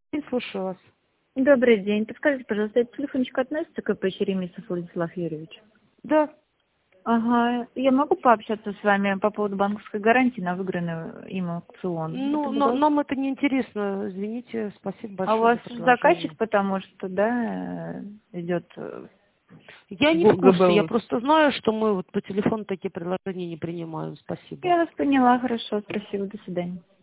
Я слушаю вас. Добрый день. Подскажите, пожалуйста, этот телефончик относится к ИП Черемисов Владислав Юрьевич? Да. Ага. Я могу пообщаться с вами по поводу банковской гарантии на выигранный им аукцион? Это Ну, но удобно? нам это не интересно. Извините, спасибо А у большое вас за предложение. заказчик, потому что, да, идет Я не в курсе, я ГБУ. просто знаю, что мы вот по телефону такие предложения не принимаем. Спасибо. Я вас поняла, хорошо, спасибо, до свидания.